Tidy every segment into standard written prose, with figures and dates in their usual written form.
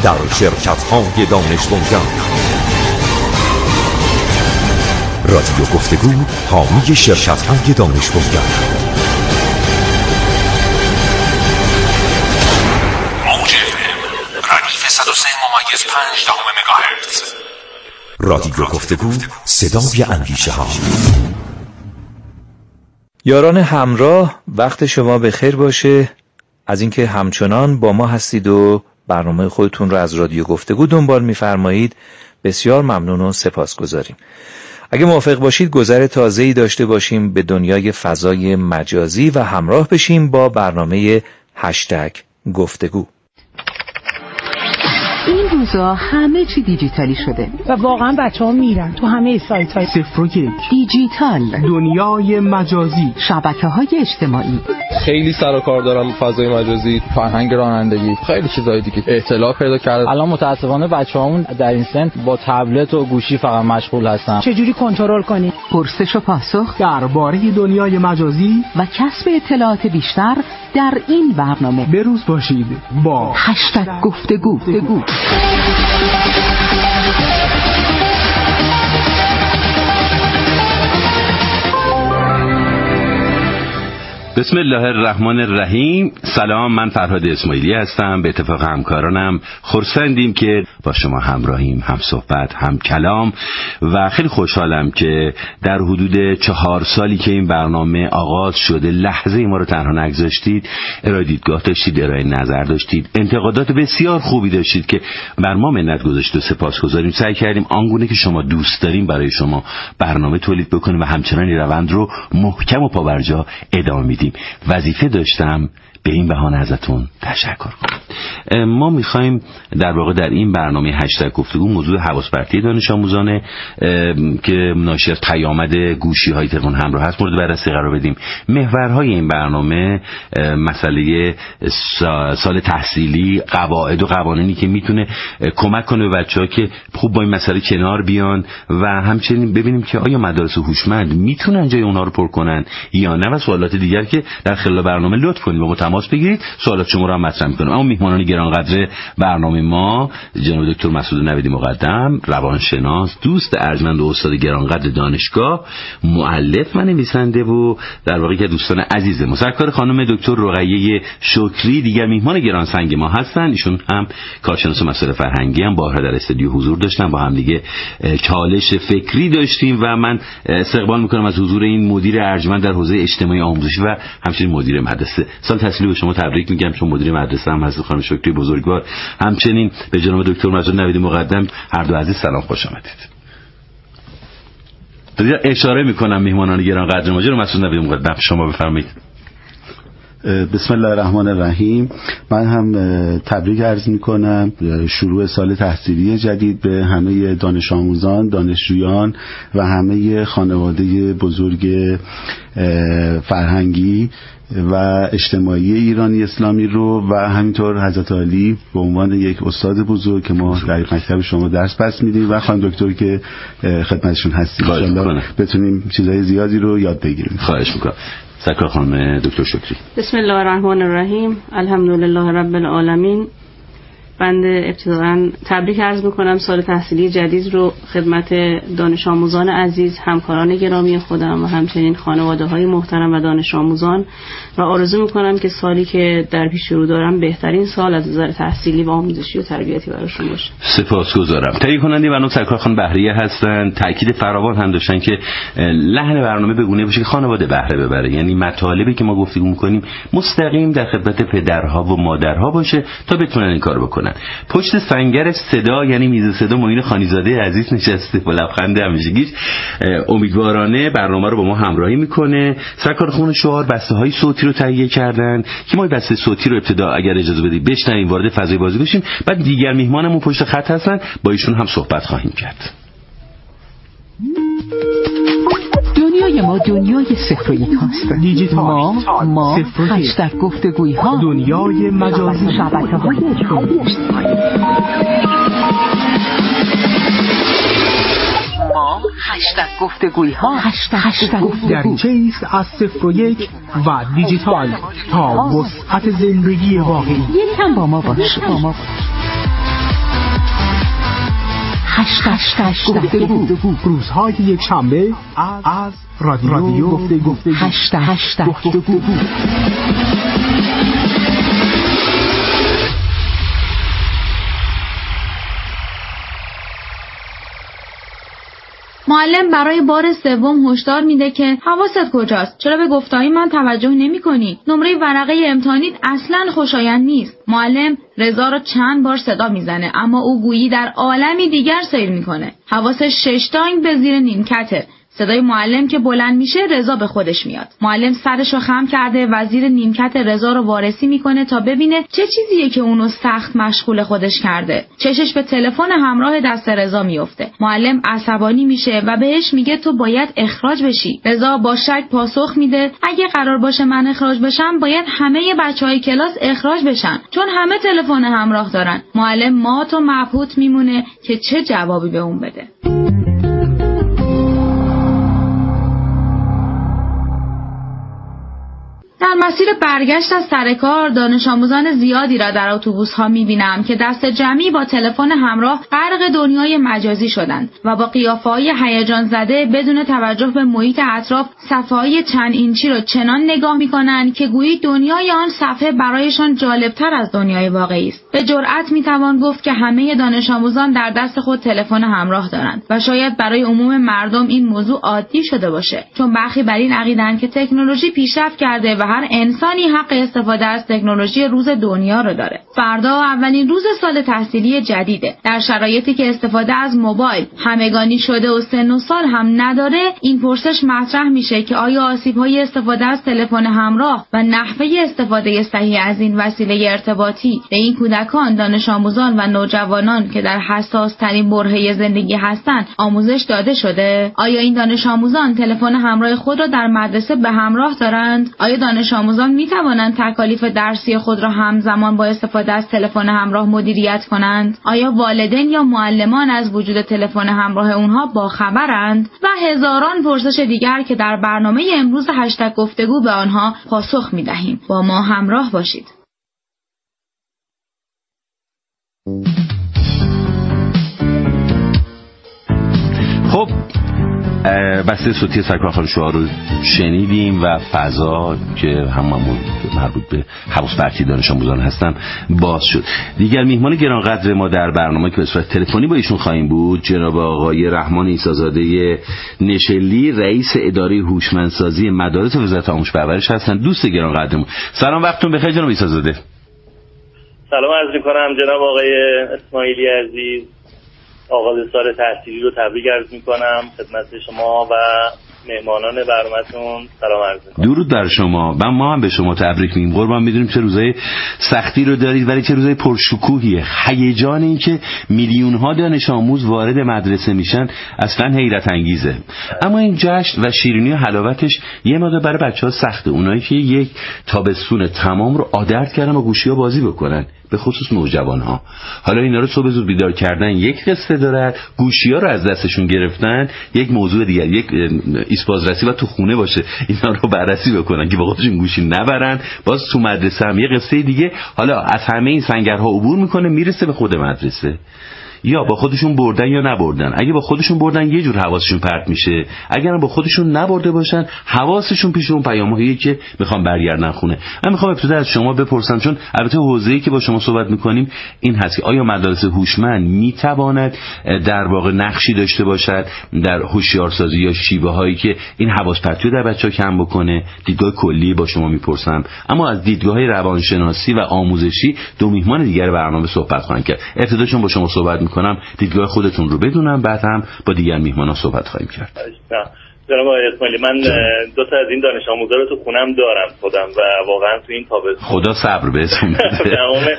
در شرکت‌های دانش بنیان. رادیو گفتگو حامی شرکت‌های دانش بنیان. موج ردیف 103.5 مگاهرتز. رادیو گفتگو، صدای اندیشه ها. یاران همراه، وقت شما بخیر باشه. از اینکه همچنان با ما هستید و برنامه خودتون رو از رادیو گفتگو دنبال می‌فرمایید بسیار ممنون و سپاسگزاریم. اگه موافق باشید گذر تازه‌ای داشته باشیم به دنیای فضای مجازی و همراه بشیم با برنامه #گفتگو. این روزا همه چی دیجیتالی شده و واقعا بچه‌ها میرن تو همه سایت‌های 01 دیجیتال، دنیای مجازی، شبکه‌های اجتماعی. خیلی سر و کار دارم فضای مجازی، فرهنگ رانندگی، خیلی چیزای دیگه اطلاع پیدا کرده. الان متأسفانه بچه‌هامون در این سن با تبلت و گوشی فقط مشغول هستن. چجوری کنترل کنی؟ پرسش و پاسخ درباره دنیای مجازی و کسب اطلاعات بیشتر در این برنامه. بروز باشید با #گفتگو. بسم الله الرحمن الرحیم. سلام، من فرهاد اسماعیلی هستم. به اتفاق همکارانم خرسندیم که با شما همراهیم، هم صحبت هم کلام، و خیلی خوشحالم که در حدود 4 سالی که این برنامه آغاز شده لحظه ما رو تنها نگذاشتید، ارائه دیدگاه داشتید، ارائه نظر داشتید، انتقادات بسیار خوبی داشتید که بر ما منت گذاشت و سپاسگزاریم. سعی کردیم آنگونه که شما دوست داریم برای شما برنامه تولید بکنیم و همچنان این روند رو محکم و پابرجا ادامه میدیم. وظیفه داشتم به این بهانه ازتون تشکر کنم. ما میخوایم در واقع در این برنامه #گفتگو موضوع حواس پرتی دانش آموزانه که ناشی از پیامد گوشی های تلفن همراه هست مورد بررسی قرار بدیم. محورهای این برنامه مسئله سال تحصیلی، قواعد و قوانینی که میتونه کمک کنه به بچه‌ها که خوب با این مسئله کنار بیان و همچنین ببینیم که آیا مدارس هوشمند میتونن جای اونها رو پر کنن یا نه، و سوالات دیگر که در خلال برنامه لطف کنید با تماس بگیرید، سوالات شما رو هم مطرح می‌کنم. اما میهمانان گرانقدر برنامه ما جناب دکتر مسعود نویدی مقدم، روانشناس، دوست ارجمند و استاد گرانقدر دانشگاه، مؤلف و نویسنده و در واقع که دوستان عزیز ما، سرکار خانم دکتر رقیه شکری دیگر میهمان گرانسنگ ما هستن. ایشون هم کارشناس مسائل فرهنگی هم، بارها در استودیو حضور داشتن، با هم دیگه چالش فکری داشتیم و من استقبال می‌کنم از حضور این مدیر ارجمند در حوزه اجتماعی آموزشی و همچنین مدیر مدرسه. سال تحصیلی به شما تبریک میگم، چون مدیر مدرسه هم هست خانم شکری بزرگوار. همچنین به جناب دکتر مسعود نویدی مقدم، هر دو عزیز سلام، خوش آمدید. اشاره میکنم میهمانان گرانقدر ما، جناب مسعود نویدی مقدم شما بفرمایید. بسم الله الرحمن الرحیم. من هم تبریک عرض میکنم شروع سال تحصیلی جدید به همه دانش آموزان، دانشجویان و همه خانواده بزرگ فرهنگی و اجتماعی ایرانی اسلامی رو، و همینطور حضرت عالی به عنوان یک استاد بزرگ که ما در مکتب شما درس پس میدیم و خانم دکتر که خدمتشون هستیم، ان شاءالله بتونیم چیزای زیادی رو یاد بگیریم. خواهش میکنم. سرکار خانم دکتر شکری. بسم الله الرحمن الرحیم. الحمدلله رب العالمین. بنده ابتداً تبریک عرض میکنم سال تحصیلی جدید رو خدمت دانش آموزان عزیز، همکاران گرامی خودم و همچنین خانواده های محترم و دانش آموزان، و آرزو میکنم که سالی که در پیش رو دارم بهترین سال از نظر تحصیلی و آموزشی و تربیتی براشون باشه. سپاسگزارم. تهیه کننده برنامه سرکار خانم بهریه هستن. تاکید فراوان هم داشتن که لحن برنامه به گونه باشه که خانواده بهره ببره، یعنی مطالبی که ما گفتگو میکنیم مستقیم در خدمت پدرها و مادرها باشه تا بتونن این کارو بکنن. پشت سنگر صدا یعنی میز صدا معین خانیزاده عزیز نشسته با لبخند همیشگیش، امیدوارانه برنامه رو با ما همراهی میکنه. سرکار خانم شعار بسته‌های صوتی رو تهیه کردن که ما بسته صوتی رو ابتدا اگر اجازه بدید بشنویم، وارد فضای بازی بشیم، بعد دیگر میهمانمون پشت خط هستن، با ایشون هم صحبت خواهیم کرد. دنیای ما دنیای 01 هاست. دیجیتال ما #گفتگویی ها، دنیای مجازی، شبکه‌های اجتماعی. ما #گفتگویی ها، دریچه ایست از 01 و دیجیتال تا وسعت زندگی واقعی. یکم با ما باش. گفتگو. روزهای یک شنبه از رادیو گفتگو. گفتگو. معلم برای بار سوم هشدار میده که حواست کجاست؟ چرا به گفته‌های من توجه نمی‌کنی؟ نمره ورقه امتحانیت اصلاً خوشایند نیست. معلم رضا رو چند بار صدا میزنه اما او گویی در عالمی دیگر سیر میکنه. حواسش 6 تانگ به زیر نیمکته. صدای معلم که بلند میشه رضا به خودش میاد. معلم سرشو خم کرده و زیر نیمکت رضا رو وارسی میکنه تا ببینه چه چیزیه که اونو سخت مشغول خودش کرده. چشش به تلفن همراه دست رضا میفته. معلم عصبانی میشه و بهش میگه تو باید اخراج بشی. رضا با شک پاسخ میده اگه قرار باشه من اخراج بشم باید همه بچهای کلاس اخراج بشن چون همه تلفن همراه دارن. معلم مات و مبهوت میمونه که چه جوابی به اون بده. در مسیر برگشت از سر کار دانش آموزان زیادی را در اتوبوس‌ها می‌بینم که دست جمعی با تلفن همراه غرق دنیای مجازی شدند و با قیافه‌های هیجان زده بدون توجه به محیط اطراف صفحه‌های چند اینچی را چنان نگاه می‌کنند که گویی دنیای آن صفحه برایشان جالب‌تر از دنیای واقعی است. به جرئت می‌توان گفت که همه دانش آموزان در دست خود تلفن همراه دارند و شاید برای عموم مردم این موضوع عادی شده باشه چون برخی بر این عقیده‌اند که تکنولوژی پیشرفت کرده و هر انسانی حق استفاده از تکنولوژی روز دنیا رو داره. فردا اولین روز سال تحصیلی جدیده. در شرایطی که استفاده از موبایل همگانی شده و سن و سال هم نداره، این پرسش مطرح میشه که آیا آسیب‌های استفاده از تلفن همراه و نحوه استفاده صحیح از این وسیله ارتباطی به این کودکان، دانش آموزان و نوجوانان که در حساس ترین برهه زندگی هستند آموزش داده شده؟ آیا این دانش آموزان تلفن همراه خود را در مدرسه به همراه دارند؟ آیا دانش آموزان می توانند تکالیف درسی خود را همزمان با استفاده از تلفن همراه مدیریت کنند؟ آیا والدین یا معلمان از وجود تلفن همراه اونها باخبرند؟ و هزاران پرسش دیگر که در برنامه امروز هشتگ گفتگو به آنها پاسخ می دهیم. با ما همراه باشید. خب بسته صوتی سرکار خانم شعار رو شنیدیم و فضا که هممون مربوط به حواس پرتی دانش آموزان هستن باز شد. دیگر میهمان گرانقدر ما در برنامه که به صورت تلفنی با ایشون خواهیم بود جناب آقای رحمان عیسی‌زاده نشلی، رئیس اداره هوشمندسازی مدارس وزارت آموزش و پرورش هستن. دوست گرانقدرمون، سلام، وقتتون بخیر جناب عیسی‌زاده. سلام عرض می‌کنم جناب آقای اسماعیلی عزیز. آغاز سال تحصیلی رو تبریک عرض میکنم خدمت شما و مهمانان برنامه‌تون. سلام عرض میکنم. درود بر شما. ما هم به شما تبریک میگیم. قربان میدونیم چه روزای سختی رو دارید ولی چه روزای پرشکوهیه. هیجان این که میلیون ها دانش آموز وارد مدرسه میشن اصلا حیرت انگیزه. اما این جشن و شیرینی و حلاوتش یه مقدار برای بچه‌ها سخته. اونایی که یک تابستون تمام رو عادت کردن با گوشی‌ها بازی بکنن، به خصوص نوجوان‌ها. حالا اینا رو صبح زود بیدار کردن یک قصه داره، گوشی‌ها رو از دستشون گرفتن یک موضوع دیگر، یک ایسپازرسی و تو خونه باشه اینا رو بررسی بکنن که با خودشون گوشی نبرن. باز تو مدرسه هم یه قصه دیگه، حالا از همه این سنگرها عبور میکنه میرسه به خود مدرسه. یا با خودشون بردن یا نبردن. اگه با خودشون بردن یه جور حواسشون پرت میشه، اگر با خودشون نبرده باشن حواسشون پیش اون پیام‌هایی که میخوام برگردن خونه. من میخوام ابتدا از شما بپرسم، چون البته حوزه‌ای که با شما صحبت میکنیم این هست که آیا مدارس هوشمند میتواند در واقع نقشی داشته باشد در هوشیارسازی یا شیوه‌هایی که این حواس پرتی رو در بچه‌ها کم بکنه؟ دیدگاه کلی با شما میپرسم، اما از دیدگاه‌های روانشناسی و آموزشی دو میهمان دیگر برنامه صحبت خواهیم کرد. ابتدا چون با شما صحبت کنم دیدگاه خودتون رو بدونم، بعد هم با دیگر میهمانا صحبت خواهیم کرد. جناب آقای اسماعیلی، من دو تا از این دانش آموزا رو تو خونم دارم خودم و واقعا تو این تابستون خدا صبر بهتون بده.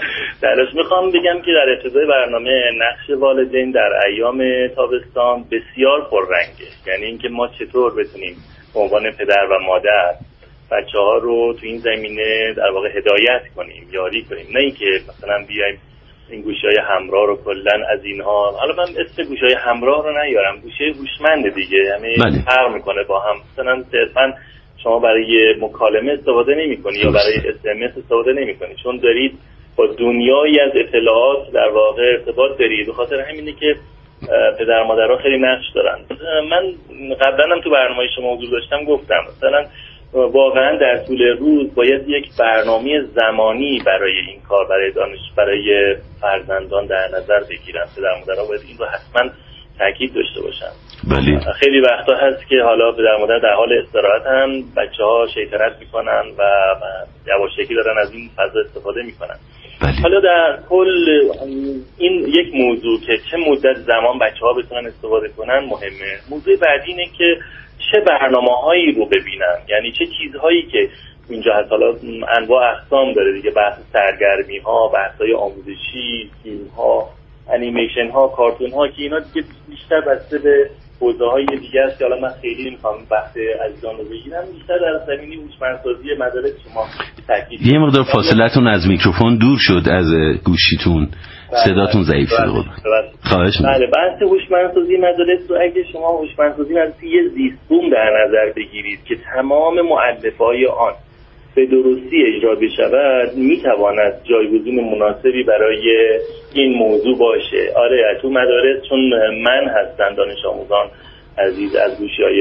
درش میخوام بگم که در ابتدای برنامه نقش والدین در ایام تابستان بسیار پررنگه. یعنی اینکه ما چطور بتونیم به عنوان پدر و مادر بچه‌ها رو تو این زمینه در واقع هدایت کنیم، یاری کنیم، نه اینکه مثلا بیایم این گوشی‌های همراه رو کلا از اینها، حالا من اسم گوشی‌های همراه رو نیارم، گوشی هوشمند دیگه، یعنی فرق میکنه با هم. مثلا صرفاً شما برای مکالمه استفاده نمی‌کنی یا برای SMS استفاده نمی‌کنی، چون دارید با دنیایی از اطلاعات در واقع ارتباط دارید. به خاطر همینه که پدر مادرها خیلی نقش دارن. من قبلا هم تو برنامه شما حضور داشتم گفتم مثلا واقعا در طول روز باید یک برنامه زمانی برای این کار برای فرزندان در نظر بگیرن. پدر مادرها باید این رو حتما تاکید داشته باشن. بله. خیلی وقتا هست که حالا پدر مادر در حال استراحتن، بچه‌ها شیطنت میکنن و یواشکی دارن از این فضا استفاده میکنن. بله. حالا در کل این یک موضوع که چه مدت زمان بچه‌ها بتونن استفاده کنن مهمه. موضوع بعدی اینه که چه برنامه‌هایی رو ببینن، یعنی چه چیزهایی که اینجا هست. حالا انواع اقسام داره دیگه، بحث سرگرمی‌ها، بحث‌های آموزشی، فیلم‌ها، انیمیشن ها، کارتون ها که اینا دیگه بیشتر بسته به حوزه های دیگه است که حالا من خیلی نمیخوام بحث عزیزان رو بگیرم. بیشتر در زمینه هوشمندسازی مدارس شما تاکید. یه مقدار فاصلتون از میکروفون دور شد، از گوشیتون صداتون ضعیف شد. خواهش می‌کنم. بله، بحث هوشمندسازی مدارس رو اگه شما هوشمندسازی مدارس یه زیستبوم در نظر بگیرید که تمام مؤلفه‌های آن به درستی اجرا بشود، میتواند جایگزین مناسبی برای این موضوع باشه. آره، تو مدارس چون من هستن دانش آموزان عزیز از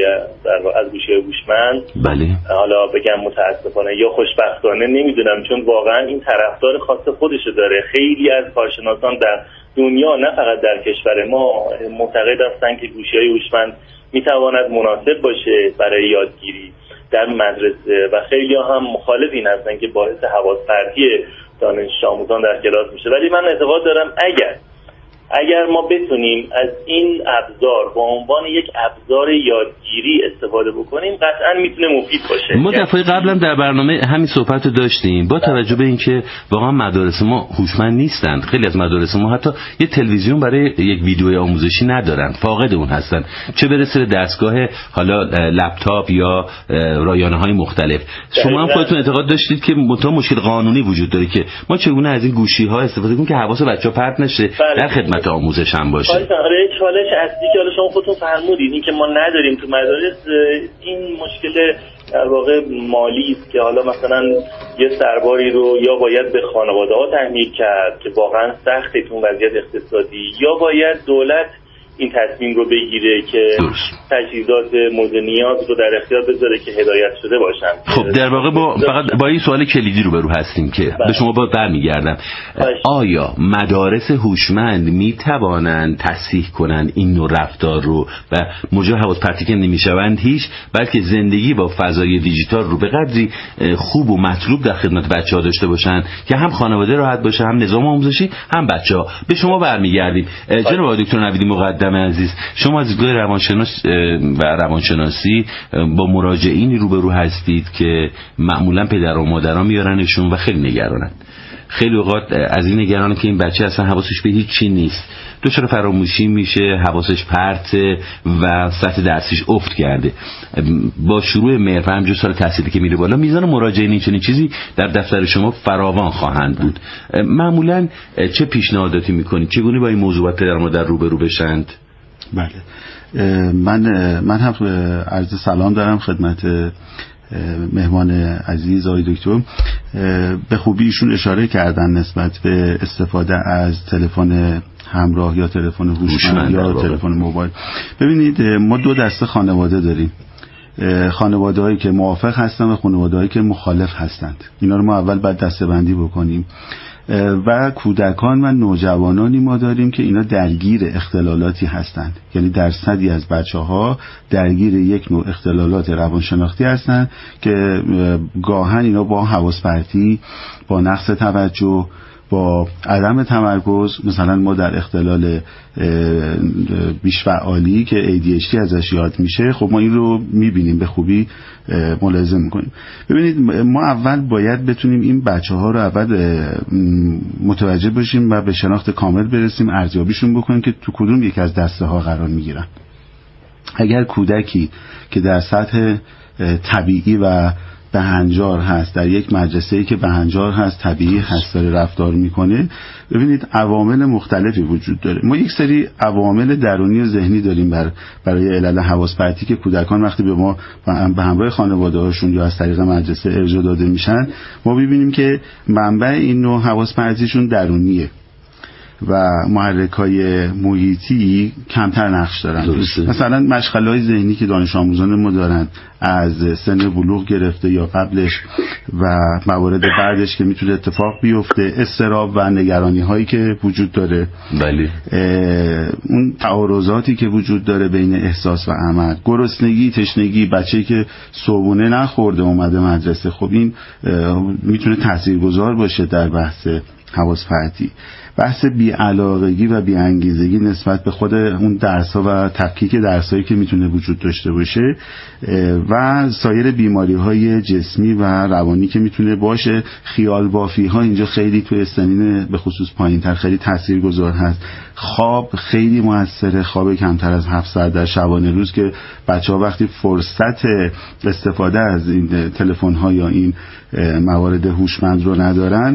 گوشی‌های هوشمند، بله، حالا بگم متاسفانه یا خوشبختانه نمیدونم، چون واقعا این طرفدار خاص خودشو داره. خیلی از کارشناسان در دنیا نه فقط در کشور ما معتقد هستن که گوشی‌های هوشمند میتواند مناسب باشه برای یادگیری در مدرسه و خیلی هم مخالف این هستن که باعث حواس پرتی دانش آموزان در کلاس میشه. ولی من اعتقاد دارم اگر ما بتونیم از این ابزار به عنوان یک ابزار یادگیری استفاده بکنیم قطعا میتونه مفید باشه. ما دفعه قبلم در برنامه همین صحبت رو داشتیم. با توجه به اینکه واقعا مدارس ما هوشمند نیستند، خیلی از مدارس ما حتی یه تلویزیون برای یک ویدیوی آموزشی ندارن، فاقد اون هستن، چه برسه به دستگاه حالا لپتاپ یا رایانه‌های مختلف. شما هم خودتون اعتقاد داشتید که مشکل قانونی وجود داره که ما چگونه از این گوشی‌ها استفاده کنیم که حواس بچه‌ها پرت نشه، در خدمت آموزش هم باشه. آره، چالش اصلی که حالا شما خودتون فرمودید این که ما نداریم تو مدارس، این مشکل در واقع مالی است که حالا مثلا یه سرباری رو یا باید به خانواده‌ها تحمیل کرد که واقعا سخته تو وضعیت اقتصادی، یا باید دولت این تصمیم رو بگیره که تجهیزات مورد نیاز رو در اختیار بذاره که هدایت شده باشن. خب در واقع فقط با این سوال کلیدی رو هستیم که به شما برمیگردم. آیا مدارس هوشمند میتوانند تصحیح کنند این نوع رفتار رو و موجب حواس پرتی که نمیشوند هیچ، بلکه زندگی با فضای دیجیتال رو به قدری خوب و مطلوب در خدمت بچه‌ها داشته باشن که هم خانواده راحت باشه، هم نظام آموزشی، هم بچه‌ها. به شما برمیگردیم. جناب دکتر نویدی مقدم عزیز، شما از دیدگاه روانشناسی با مراجعینی روبرو هستید که معمولا پدر و مادرها میارنشون و خیلی نگرانند. خیلی اوقات از این نگرانه که این بچه اصلا حواسش به هیچ چی نیست، دچار فراموشی میشه، حواسش پرته و سطح درسیش افت کرده. با شروع مهر و همینجور سال تحصیلی که میره بالا، میزان مراجعین چنین چیزی در دفتر شما فراوان خواهند بود. معمولا چه پیشنهاداتی میکنید؟ چگونه با این موضوعات پدر و مادر روبرو بشند؟ بله، من هم عرض سلام دارم خدمت مهمان عزیز آقای دکتر. به خوبی ایشون اشاره کردن نسبت به استفاده از تلفن همراه یا تلفن هوشمند یا تلفن موبایل. ببینید، ما دو دسته خانواده داریم، خانواده‌هایی که موافق هستن و خانواده‌هایی که مخالف هستند. اینا رو ما اول باید دسته‌بندی بکنیم. و کودکان و نوجوانانی ما داریم که اینا درگیر اختلالاتی هستند، یعنی درصدی از بچه‌ها درگیر یک نوع اختلالات روانشناختی هستند که گاهن اینا با حواس پرتی، با نقص توجه، با عدم تمرکز، مثلا ما در اختلال بیش‌فعالی که ADHD ازش یاد میشه، خب ما این رو میبینیم، به خوبی ملاحظه میکنیم. ببینید، ما اول باید بتونیم این بچه‌ها رو اول متوجه باشیم و به شناخت کامل برسیم، ارزیابیشون بکنیم که تو کدوم یک از دسته ها قرار میگیرن. اگر کودکی که در سطح طبیعی و بهنجار هست، در یک مدرسه‌ای که بهنجار هست، طبیعی هست، داره رفتار میکنه، ببینید عوامل مختلفی وجود داره. ما یک سری عوامل درونی و ذهنی داریم برای علل حواس پرتی که کودکان وقتی به ما به همراه خانواده‌هاشون یا از طریق مدرسه ارجاع داده میشن، ما ببینیم که منبع این نوع حواس پرتیشون درونیه. و محرک‌های محیطی کمتر نقش دارن. مثلا مشغله‌های ذهنی که دانش آموزان ما دارن از سن بلوغ گرفته یا قبلش و موارد بعدش که میتونه اتفاق بیفته، اضطراب و نگرانی هایی که وجود داره، بله، اون تعارضاتی که وجود داره بین احساس و عمل، گرسنگی، تشنگی، بچه‌ای که صبحونه نخورده اومده مدرسه، خب این میتونه تاثیرگذار باشه در بحث حواس پرتی. بحث بی‌علاقگی و بی‌انگیزگی نسبت به خود اون درس‌ها و تفکیک درس‌هایی که میتونه وجود داشته باشه و سایر بیماری‌های جسمی و روانی که میتونه باشه. خیال بافی‌ها اینجا خیلی توی سنین به خصوص پایین‌تر خیلی تاثیرگذار هست. خواب خیلی موثره، خواب کمتر از 7 ساعت در شبانه روز که بچه‌ها وقتی فرصت استفاده از این تلفن‌ها یا این موارد هوشمند رو ندارن،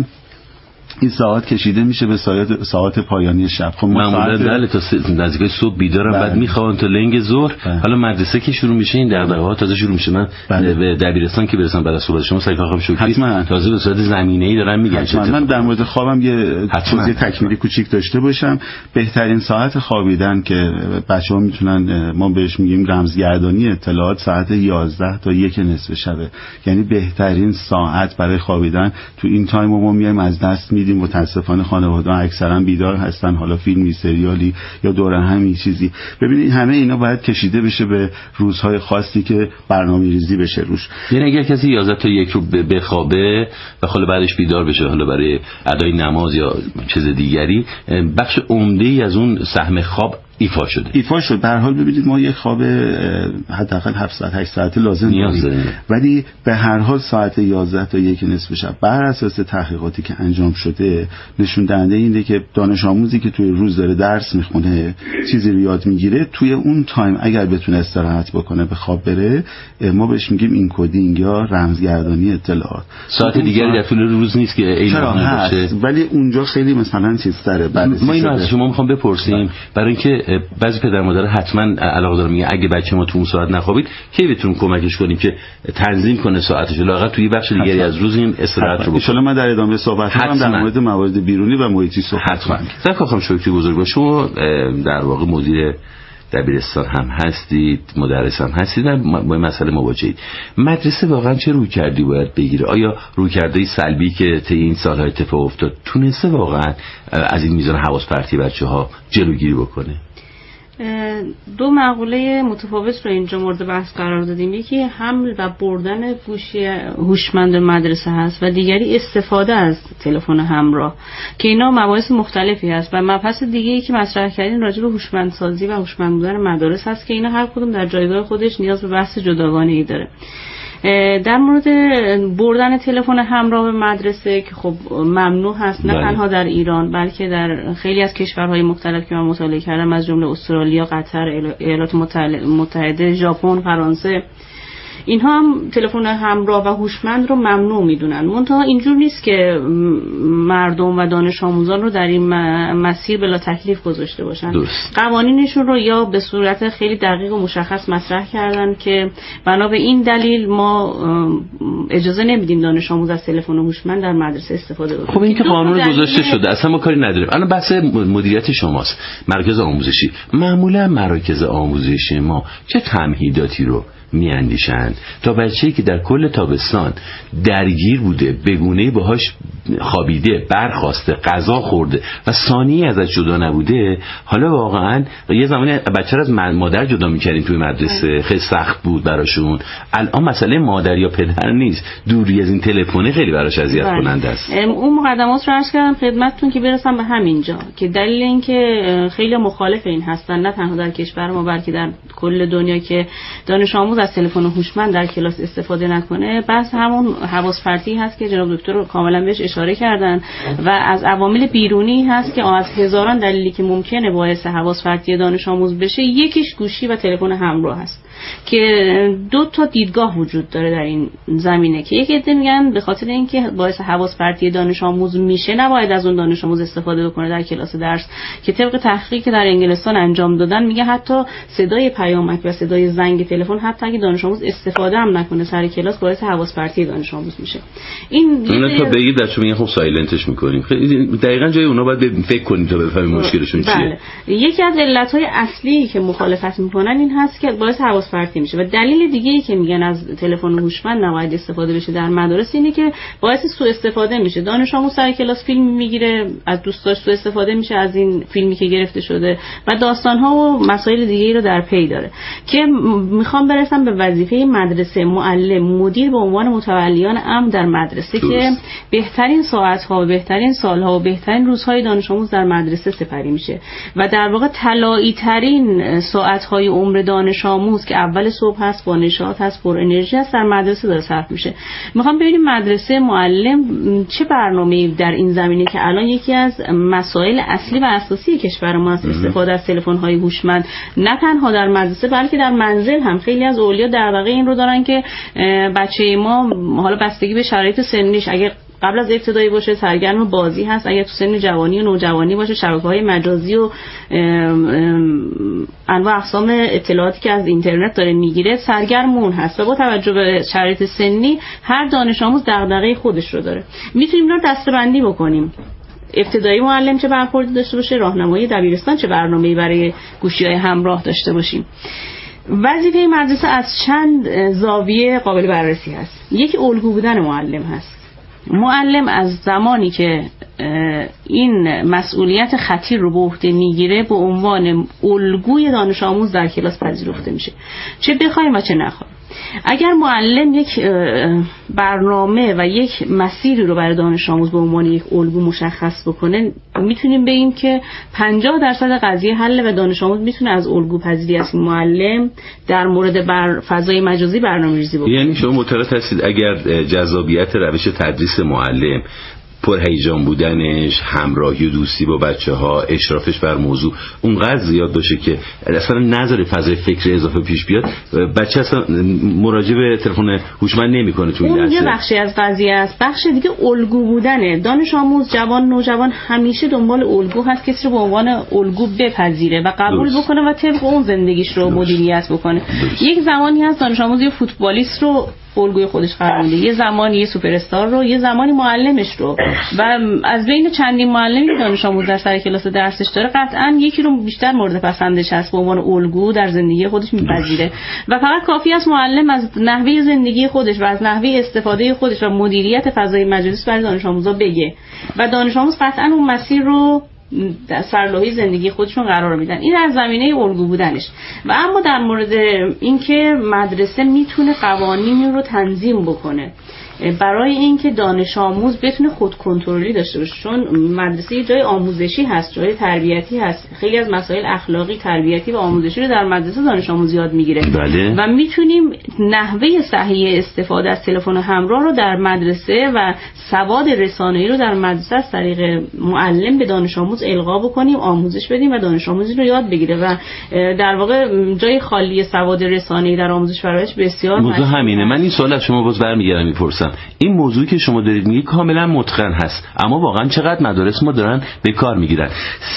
این ساعت کشیده میشه به ساعت پایانی شب. خب معمولا بله تا نزدیک صبح بیدارم، بعد میخوان تا لنگ ظهر. حالا مدرسه که شروع میشه این دغدغه‌ها تازه شروع میشه. من به دبیرستان که برسم بعد از صحبت شما سعی کردم شکری تازه به صورت زمینه‌ای دارم میگم. من در مورد خوابم یه توضیح تکمیلی کوچیک داشته باشم. بهترین ساعت خوابیدن که بچه‌ها میتونن، ما بهش میگیم رمزگردانی اطلاعات، ساعت 11 تا 1 نصف شبه. یعنی بهترین ساعت برای خوابیدن. تو این تایم ما میایم از دست میدیم. متاسفانه خانواده‌ها اکثرا بیدار هستن، حالا فیلمی، سریالی یا دور همین چیزی. ببینید همه اینا باید کشیده بشه به روزهای خاصی که برنامه‌ریزی بشه روش. یعنی اگر کسی 11 تا 1 رو بخوابه و حالا بعدش بیدار بشه، حالا برای ادای نماز یا چیز دیگری، بخش عمده‌ای از اون سهم خواب ایفا شد. به هر حال ببینید ما یک خواب حداقل 7 ساعت 8 ساعته لازم داریم، ولی به هر حال ساعت 11 تا 1 نصف شب بر اساس تحقیقاتی که انجام شده نشون دهنده اینه که دانش آموزی که توی روز داره درس میخونه، چیزی رو یاد میگیره، توی اون تایم اگر بتونه استراحت بکنه، به خواب بره، ما بهش میگیم اینکدینگ یا رمزگردانی اطلاعات. ساعت دیگری در طول روز نیست که اعلام باشه، ولی اونجا خیلی مثلا چیزتره. ما اینو از شما میخوام بپرسیم برای اینکه بعضی پدر مادر حتما علاقه دارن، میگه اگه بچه ما تو اون ساعت نخوابید کی بتونیم کمکش کنیم که تنظیم کنه ساعتش، لااقل توی بخش دیگری از روز این استراحت رو بکنه. ان شاء الله من در ادامه صحبت کنم در مورد موارد بیرونی و محیطی صحبت کنم. خواهم شکری بزرگ باشه. شما در واقع مدیر دبیرستان هم هستید، مدرس هم هستید، با مسئله مواجهید. مدرسه واقعا چه رویکردی باید بگیره؟ آیا رویکردهای سلبی که طی این سال‌ها اتفاق افتاد تونسته واقعا از این میزان حواس پرتی بچه‌ها جلوگیری بکنه؟ دو مقوله متفاوت رو اینجا مورد بحث قرار دادیم. یکی حمل و بردن گوشی هوشمند مدرسه هست و دیگری استفاده از تلفن همراه که اینا مباحث مختلفی هست. و مبحث دیگه‌ای که مطرح کردین راجع به هوشمندسازی و هوشمند بودن مدارس هست که اینا هر کدوم در جایگاه خودش نیاز به بحث جداگانه‌ای داره. در مورد بردن تلفن همراه به مدرسه که خب ممنوع هست، نه تنها در ایران بلکه در خیلی از کشورهای مختلف که من مطالعه کردم، از جمله استرالیا، قطر، ایالات متحده، ژاپن، فرانسه، اینها هم تلفن همراه و هوشمند رو ممنوع میدونن. منتها اینجور نیست که مردم و دانش آموزان رو در این مسیر بلا تکلیف گذاشته باشن. قوانینشون رو یا به صورت خیلی دقیق و مشخص مطرح کردن که بنا به این دلیل ما اجازه نمیدیم دانش آموز از تلفن هوشمند در مدرسه استفاده بکنه. خب این که قانون گذاشته شده، اصلا ما کاری نداریم. الان بحث مدیریت شماست. مرکز آموزشی، معمولا مراکز آموزشی ما چه تمهیداتی رو میاندیشند تا بچه‌ای که در کل تابستان درگیر بوده، بگونه‌ای باهاش خوابیده، برخاسته، غذا خورده و ثانیه‌ای ازش جدا نبوده، حالا واقعا یه زمانی بچه رو از مادر جدا می‌کردیم توی مدرسه، خیلی سخت بود براشون. الان مسئله مادر یا پدر نیست، دوری از این تلفن خیلی براش اذیت کننده است. اون مقدمات رو عرض کردم خدمتتون که برسم به همینجا که دلیل این که خیلی مخالف این هستن، نه تنها در کشور ما بلکه در کل دنیا، که دانش آموز از تلفن هوشمند در کلاس استفاده نکنه، بس همون حواس پرتی هست که جناب دکتر کاملا بهش اشاره کردن و از عوامل بیرونی هست که از هزاران دلیلی که ممکنه باعث حواس پرتی دانش آموز بشه، یکیش گوشی و تلفن همراه هست. که 2 تا دیدگاه وجود داره در این زمینه که یک عده میگن به خاطر اینکه باعث حواس پرتی دانش آموز میشه نباید از اون دانش آموز استفاده بکنه در کلاس درس، که طبق تحقیقی که در انگلستان انجام دادن میگه حتی صدای پیامک و صدای زنگ تلفن حتی اگه دانش آموز استفاده هم نکنه سر کلاس باعث حواس پرتی دانش آموز میشه. این تا بگید بچه‌ها میگن خب سایلنتش میکنیم، خیلی دقیقاً جای اونا باید فکر کنیم تا بفهمیم مشکلشون چیه. بله. یکی از علت‌های اصلی که مخالفت میکنن این هست که باعث حواس پرتی میشه، و دلیل دیگه‌ای که میگن از تلفن هوشمند نباید استفاده بشه در مدارس اینه که باعث سوء استفاده میشه. دانش آموز سر کلاس فیلم میگیره، از دوستاش سوء استفاده میشه از این فیلمی که گرفته شده و داستان‌ها و مسائل دیگه‌ای رو در پی داره. که میخوام برسم به وظیفه مدرسه، معلم، مدیر به عنوان متولیان امر در مدرسه که بهترین ساعت‌ها و بهترین سال‌ها و بهترین روزهای دانش آموز در مدرسه سپری میشه و در واقع طلایی ترین ساعت‌های عمر دانش آموز که اول صبح هست، با نشاط هست، پر انرژی هست، در مدرسه داره صرف میشه. میخوام ببینیم مدرسه، معلم چه برنامه‌ای در این زمینه که الان یکی از مسائل اصلی و اساسی کشور ما است استفاده از تلفن‌های هوشمند، نه تنها در مدرسه بلکه در منزل هم. خیلی از اولیا دغدغه این رو دارن که بچه ما حالا بستگی به شرایط سنیش، اگه قبل از ابتدایی باشه سرگرم بازی هست، اگه تو سن جوانی و نوجوانی باشه شبکه‌های مجازی و انواع اقسام اطلاعاتی که از اینترنت داره میگیره سرگرم اون هست و با توجه به شرایط سنی هر دانش آموز دغدغه خودش رو داره. میتونیم اینا رو دسته‌بندی بکنیم. ابتدایی معلم چه برخوردی داشته باشه، راهنمایی دبیرستان چه برنامه‌ای برای گوشی‌های همراه داشته باشیم. وظیفه مدرسه از چند زاویه قابل بررسی هست. یک، الگو بودن معلم هست. معلم از زمانی که این مسئولیت خطیر رو به عهده میگیره به عنوان الگوی دانش آموز در کلاس پذیرفته میشه، چه بخوایم و چه نخوایم. اگر معلم یک برنامه و یک مسیری رو برای دانش آموز به عنوان یک الگو مشخص بکنه، میتونیم بگیم که 50% قضیه حل و دانش آموز میتونه از الگو پذیری از معلم در مورد فضای مجازی برنامه‌ریزی بکنه. یعنی شما معتقد هستید اگر جذابیت روش تدریس معلم، پرهیجان بودنش، همراهی و دوستی با بچه‌ها، اشرافش بر موضوع اونقدر زیاد باشه که اصلا نذاره فضای فکری اضافه پیش بیاد، بچه اصلا مراجعه به تلفن هوشمند نمی‌کنه تو این لحظه. اون یه بخشی از قضیه است. بخش دیگه الگو بودنه. دانش آموز، جوان، نوجوان همیشه دنبال الگو هست، کسی رو به عنوان الگو بپذیره و قبول بکنه و طبق اون زندگیش رو مدیریت بکنه. یک زمانی هست دانش آموز یه فوتبالیست رو الگوی خودش قرار میده، یه زمانی یه سوپر استار رو، یه زمانی معلمش رو، و از بین چندین معلمی که دانش آموز در سر کلاس درسش داره قطعاً یکی رو بیشتر مورد پسندش هست به عنوان الگو در زندگی خودش میپذیره و فقط کافی است معلم از نحوه زندگی خودش و از نحوه استفاده خودش و مدیریت فضای مجازی برای دانش آموزا بگه و دانش آموز قطعاً اون مسیر رو در سرلوحه زندگی خودشون قرار میدن. این از زمینه الگو بودنش. و اما در مورد اینکه مدرسه میتونه قوانینی رو تنظیم بکنه برای اینکه دانش آموز بتونه خود کنترلی داشته باشه، چون مدرسه جای آموزشی هست، جای تربیتی هست، خیلی از مسائل اخلاقی، تربیتی و آموزشی رو در مدرسه دانش آموز یاد میگیره. بله. و میتونیم نحوه صحیح استفاده از تلفن همراه رو در مدرسه و سواد رسانه‌ای رو در مدرسه از طریق معلم به دانش آموز القا بکنیم، آموزش بدیم و دانش آموزی رو یاد بگیره و در واقع جای خالی سواد رسانه‌ای در آموزش پرورش بسیار موضوع همینه. من این سوال از شما باز برمیگردم میپرسم، این موضوعی که شما دارید میگید کاملا متقن هست، اما واقعا چقدر مدارس ما دارن به کار میگیرن؟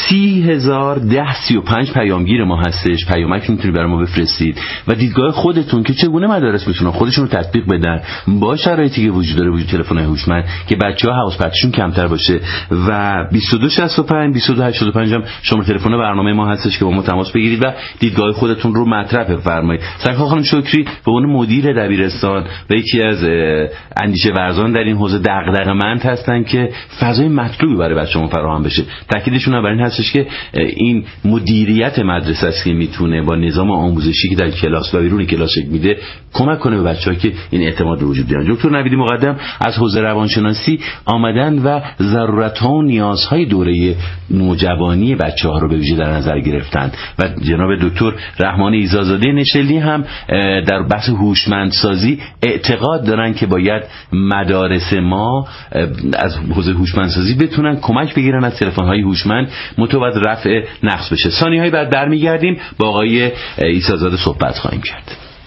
30,035 پیامگیر ما هستش، پیامک میتونید برای ما بفرستید و دیدگاه خودتون که چگونه مدارس میتونن خودشون رو تطبیق بدن با شرایطی که وجود داره، وجود تلفن‌های هوشمند که بچه‌ها حواس پرتیشون کمتر باشه. و 2265 2285 هم شماره تلفن برنامه ما هستش که با ما تماس بگیرید و دیدگاه خودتون رو مطرح بفرمایید. سرکار خانم شکری به عنوان مدیر دبیرستان و یکی از اندیشه ورزان در این حوزه دغدغه‌مند هستن که فضای مطلوبی برای بچه‌ها فراهم بشه. تاکیدشون بر این هستش که این مدیریت مدرسه است که میتونه با نظام آموزشی که در کلاس و بیرون کلاس شکل میده کمک کنه به بچه‌ها که این اعتماد رو وجود بیارن. دکتر نویدی مقدم از حوزه روانشناسی آمدن و ضرورت‌ها و نیازهای دوره نوجوانی بچه‌ها رو به ویژه در نظر گرفتند و جناب دکتر رحمان ایزازاده نشلی هم در بحث هوشمندسازی اعتقاد دارن که باید مدارس ما از حوزه هوشمندسازی بتونن کمک بگیرن از تلفن‌های هوشمند متوجه رفع نقص بشه. ثانیه‌های بعد برمیگردیم با آقای ایزازاده صحبت خواهیم کرد.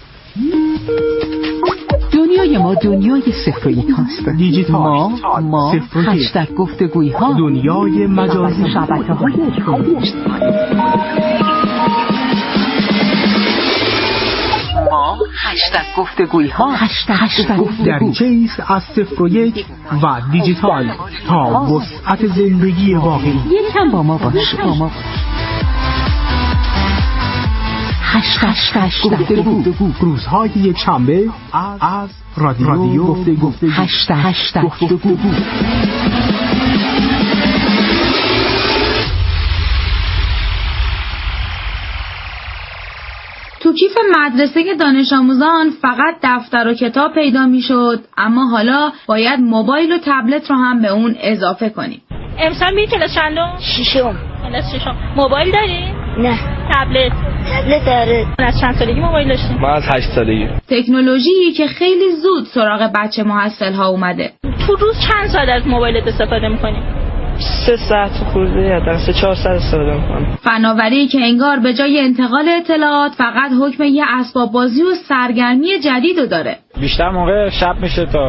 دنیای ما دنیای صفر و یک هاست. دیجیتال ما هشتگ گفتگویی ها، دنیای مجازی، شبکه‌های اجتماعی. ما هشتگ گفتگویی ها، هشتگ دریچه ایست از صفر و یک و دیجیتال تا وسعت زندگی واقعی. یکم با ما باش. هشتگ گفتگو روزهای یک شنبه از رادیو گفتگو. هشتگ گفتگو. تو کیف مدرسه دانش آموزان فقط دفتر و کتاب پیدا میشد، اما حالا باید موبایل و تبلت رو هم به اون اضافه کنیم. امسال می کلاس چندم؟ ششم. کلاس ششم. موبایل داری؟ نه. تبلت داره. از چند سالگی موبایل داشتی؟ من از 8 سالگی. تکنولوژی که خیلی زود سراغ بچه محصل ها اومده. تو روز چند ساعت از موبایلت استفاده میکنی؟ 3 ساعت خورده یا 3-4 ساعت استفاده میکنم. فناوری که انگار به جای انتقال اطلاعات فقط حکم یه اسباب بازی و سرگرمی جدیدو داره. بیشتر موقع شب میشه تا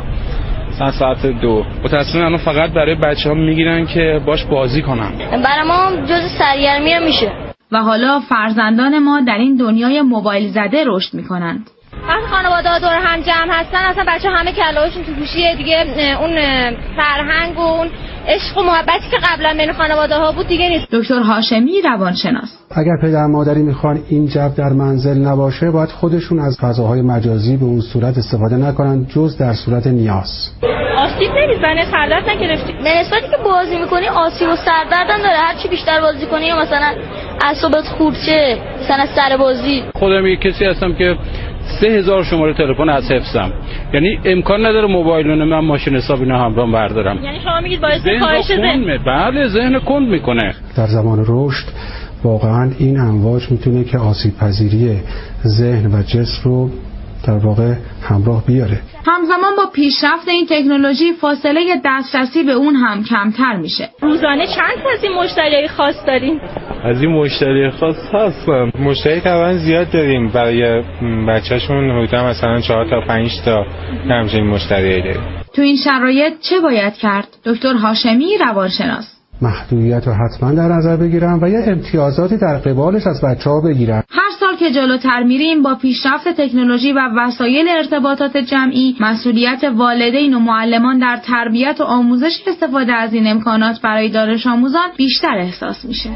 ساعت 2. متأسفانه الان فقط برای بچه‌ها میگیرن که باش بازی کنن. برای ما جز سرگرمی میشه. و حالا فرزندان ما در این دنیای موبایل زده رشد میکنند. وقتی خانواده‌ها دور هم جمع هستن اصلا بچه‌ها همه کله‌هاشون تو گوشیه دیگه، اون فرهنگ و اون عشق و محبتی که قبلا بین خانواده‌ها بود دیگه نیست. دکتر هاشمی روانشناس: اگر پدر مادری میخوان این جو در منزل نباشه، باید خودشون از فضاهای مجازی به اون صورت استفاده نکنن جز در صورت نیاز. آسیب نمیزنه؟ سردرد نگرفتی؟ به نسبتی که بازی میکنی آسیب و سردرد هم داره. هر چی بیشتر بازی کنی یا مثلا اعصابت خورد شه، مثلا سر بازی. خودم یک کسی هستم که 3000 شماره تلفن از حفظم، یعنی امکان نداره موبایلونه من ماشین حساب اینا همراهم بردارم. یعنی شما میگید باعث کاهش ذهن؟ بله، ذهن کند میکنه. در زمان رشد واقعا این امواج میتونه که آسیب پذیری ذهن و جسم رو در واقع همراه بیاره. همزمان با پیشرفت این تکنولوژی فاصله دسترسی به اون هم کمتر میشه. روزانه چند تا از این مشتریای خاص دارین؟ از این مشتری خاص هستن. مشتری طبعا زیاد داریم، برای بچه‌شون حدودا مثلا 4 تا 5 تا همچین مشتری داریم. تو این شرایط چه باید کرد؟ دکتر هاشمی روانشناس: محدودیت رو حتما در نظر بگیرن و یه امتیازاتی در قبالش از بچه‌ها بگیرن. هر سال که جلوتر میریم با پیشرفت تکنولوژی و وسایل ارتباطات جمعی، مسئولیت والدین و معلمان در تربیت و آموزش استفاده از این امکانات برای دانش آموزان بیشتر احساس میشه.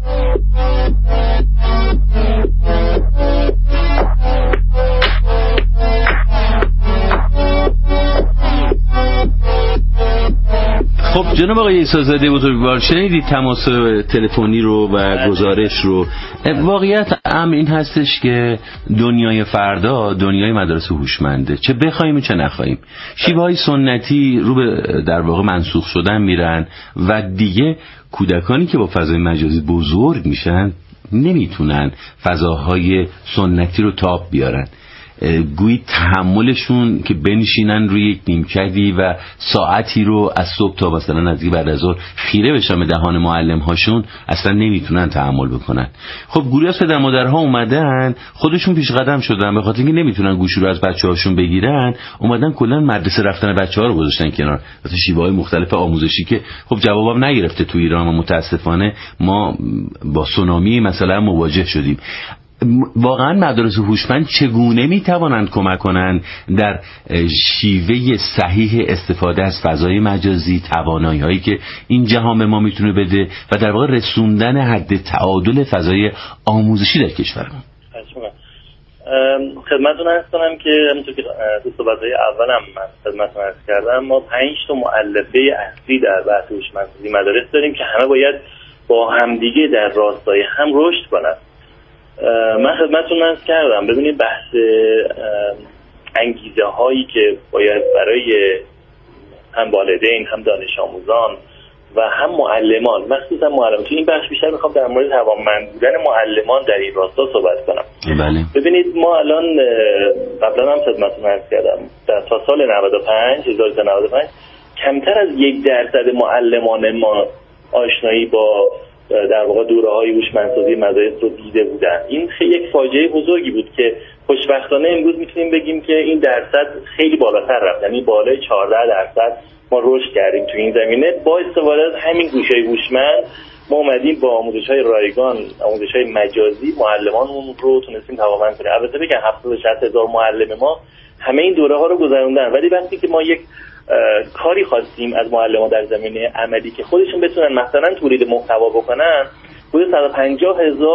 خب جناب آقای عیسی‌زاده بزرگوار، شنیدید تماس تلفنی رو و گزارش رو. واقعیت هم این هستش که دنیای فردا دنیای مدارس هوشمنده، چه بخوایم چه نخواهیم. شیوه‌های سنتی رو به در واقع منسوخ شدن میرن و دیگه کودکانی که با فضای مجازی بزرگ میشن نمیتونن فضاهای سنتی رو تاب بیارن. گویی تحملشون که بنشینن روی یک نیمکتی و ساعتی رو از صبح تا مثلا نزدیک بعد از ظهر خیره بشن به دهان معلم هاشون اصلا نمیتونن تحمل بکنن. خب گروهی از پدر مادرها اومدن خودشون پیش قدم شدن، به خاطر اینکه نمیتونن گوشی رو از بچه‌هاشون بگیرن اومدن کلا مدرسه رفتن بچه‌ها رو گذاشتن کنار. مثلا شیوه‌های مختلف آموزشی که خب جوابم نگرفته تو ایران و متاسفانه ما با سونامی مثلا مواجه شدیم. واقعا مدارس هوشمند چگونه میتوانند کمک کنند در شیوه صحیح استفاده از فضای مجازی، توانایی هایی که این جهان به ما میتونه بده و در واقع رسوندن حد تعادل فضای آموزشی در کشورمون؟ خدمتتون عرض کنم که همونطور که تو صحبت‌های اولم من خدمتتون عرض کردم، ما 5 تا مؤلفه اصلی در بحث هوشمندسازی مدارس داریم که همه باید با همدیگه در راستای هم رشد کنند. من خدمتتون عرض کردم ببینید بحث انگیزه هایی که باید برای هم والدین هم دانش آموزان و هم معلمان، مخصوصا معلمان، تو این بخش بیشتر میخوام در مورد توانمند بودن معلمان در این راستا صحبت کنم. بله. ببینید ما الان قبلا هم خدمتتون عرض کردم تا سال 1995 کمتر از 1% معلمان ما آشنایی با در واقع دوره‌های هوشمندسازی مدارس رو دیده بودن. این یک فاجعه بزرگی بود که خوشبختانه امروز میتونیم بگیم که این درصد خیلی بالاتر رفت، یعنی بالای 14% ما رشد کردیم تو این زمینه. با استفاده از همین گوشهای هوشمند ما اومدیم با آموزش‌های رایگان، آموزش‌های مجازی معلمانمون رو تونستیم تماما کنیم. البته بگم 70-60 هزار معلم ما همه این دوره‌ها رو گذروندن، ولی وقتی که ما یک کاری خواستیم از معلم‌ها در زمینه عملی که خودشون بتونن مثلا تولید محتوا بکنن، حدود 150,000